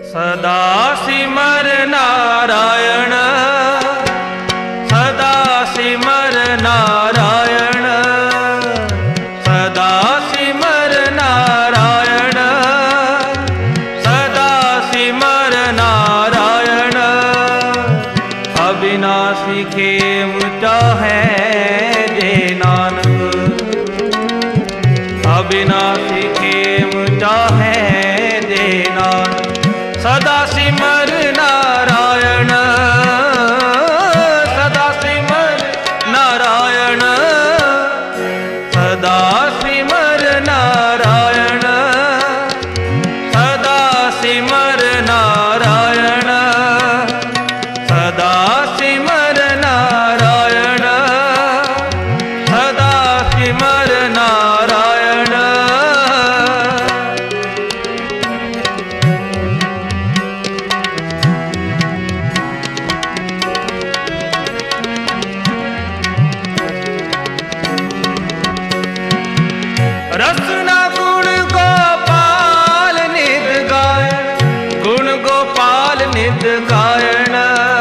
सदा सिमर नारायण, सदा सिमर नारायण, सदा सिमर नारायण, सदा सिमर नारायण। अविनाशी खेम चाहे जे नानक, अविनाशी खेम चाहे जे नानक। सदा सिमर नारायण, सदा सिमर नारायण, सदा सिमर नारायण, सदा सिमर नारायण, सदा सिमर नारायण, सदा सिमर नारायण। रसना गुण गोपाल नित गायन, गुण गोपाल नित गायन।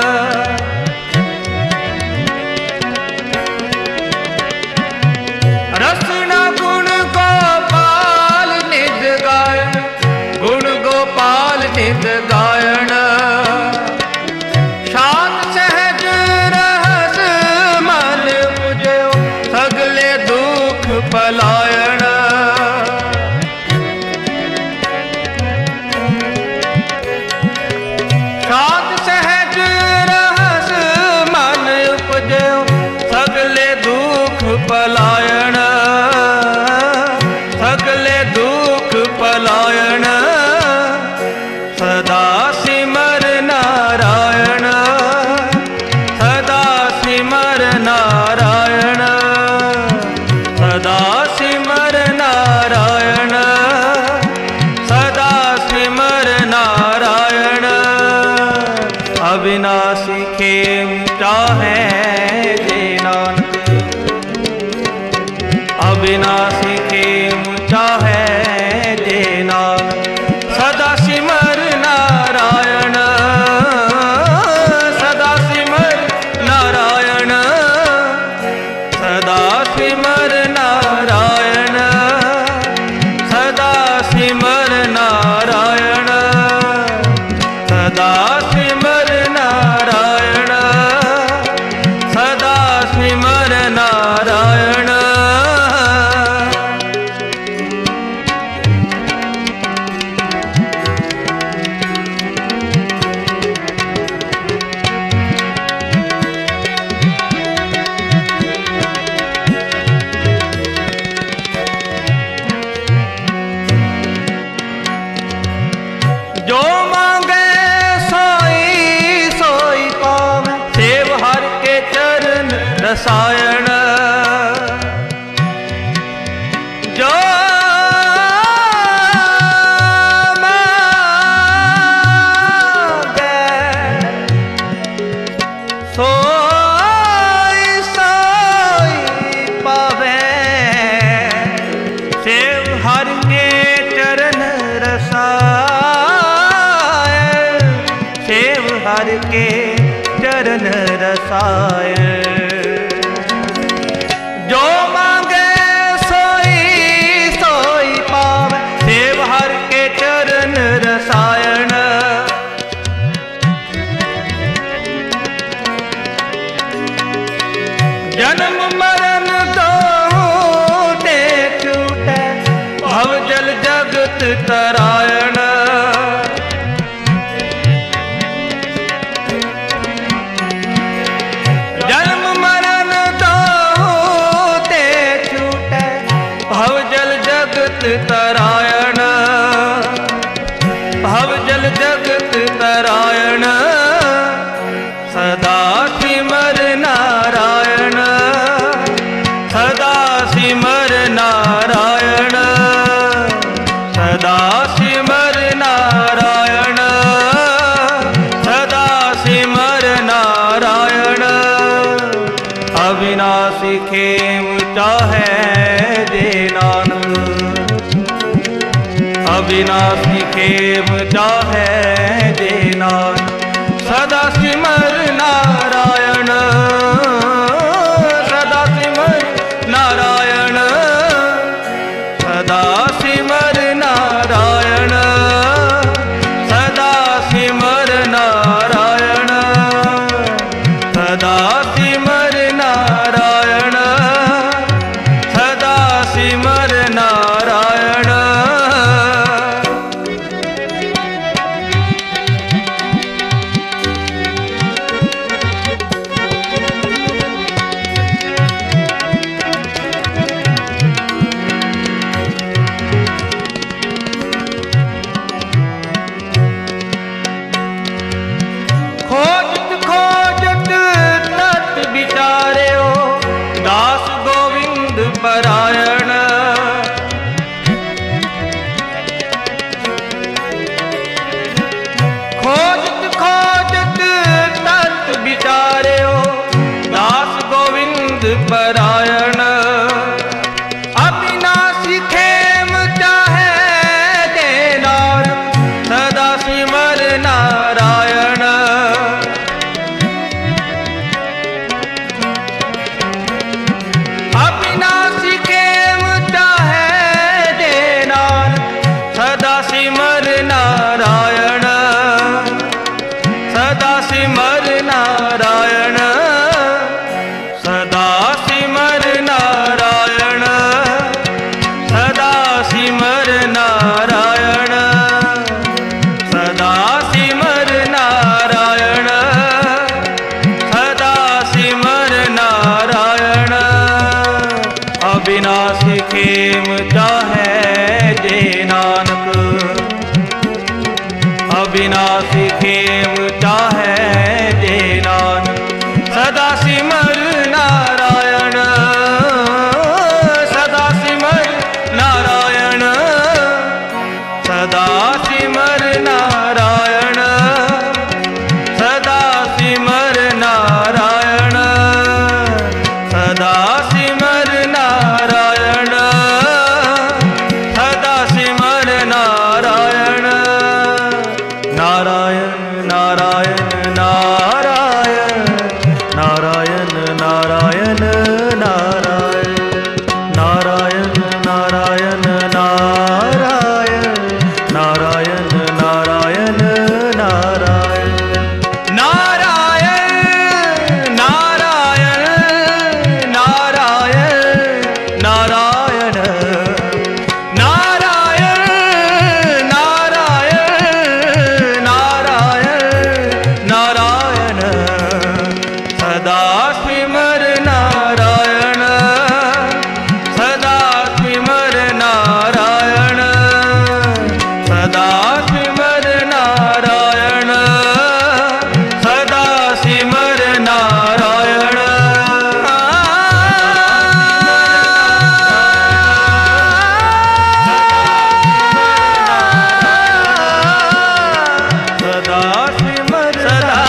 रसना गुण गोपाल नित गायन, गुण गोपाल नित गायन। शांत सहज रहस मन बुझो, सगले दुख पलायन। शांत सहज रहस मन उपजो, सगले दुख पलायन, सगले दुख पलायन। सदा सिमर नारायण, सदा सिमर नारायण, सदा सिमर नारायण, सदा सिमर नारायण। अविनाशी खेम चाहे जे नानक, अविनाशी खेम चाहे जे नानक। सदा सिमर नारायण, सदा सिमर नारायण, सदा सिमर नारायण, सदा सिमर नारायण, सदा सिमर नारायण, सदा सिमर नारायण। जो मांगे सोई सोई पावे, सेव हर के चरण रसायन। जो मांगे सोई सोई पावे, सेव हर के चरण रसायन, सेव हर के चरण रसायन। जो मांगे सोई सोई पावे, सेव हर के चरण रसायन। जन्म मरण दोहु ते छूटे, भव जल जगत तरायण। जन्म मरण दोहु ते छूटे, भव जल जगत तरायण, भव जल जगत तरायण। सदा सिमर नारायण, सदा सिमर नारायण, सदा सिमर नारायण, सदा सिमर नारायण। अविनाशी खेम चाहे जे नानक, अविनाशी खेम चाहे जे नानक सदा सिमर नारायण सदा सिमर नारायण सदा सिमर नारायण सदा सिमर नारायण सदा सिमर नारायण सदा सिमर नारायण परायण खोजत खोजत तत् बिचारे हो दास गोविंद परायण अविनाशी खेम चाहे जे नानक सदा सिमर नारायण सिमर नारायण सदा सिमर नारायण सदा सिमर नारायण सदा सिमर नारायण सदा सिमर नारायण सदा सिमर नारायण अविनाशी खेम चाहे जे नानक अविनाशी खेम चाहे जे नानक सदा सिमर नारायण सदा सिमर नारायण सदा सिमर नारायण सदा सिमर नारायण सदा सिमर नारायण सदा सिमर नारायण नारायण नारायण नारायण नारायण नारायण नारायण नारायण नारायण नारायण नारायण नारायण नारायण नारायण नारायण नारायण सदा सिमर नारायण सदा सिमर नारायण सदा सिमर नारायण सदा सिमर नारायण सदा सिमर सदा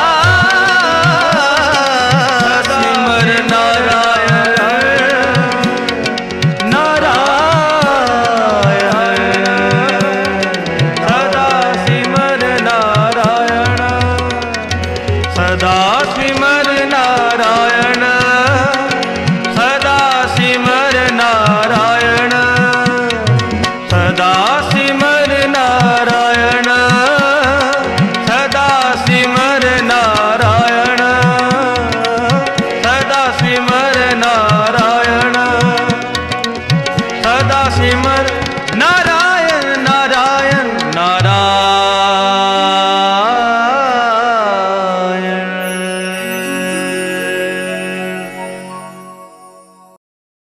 सदा सिमर नारायण सदा सिमर नारायण सदा सिमर नारायण सदा सिमर नारायण सदा सिमर नारायण सदा सिमर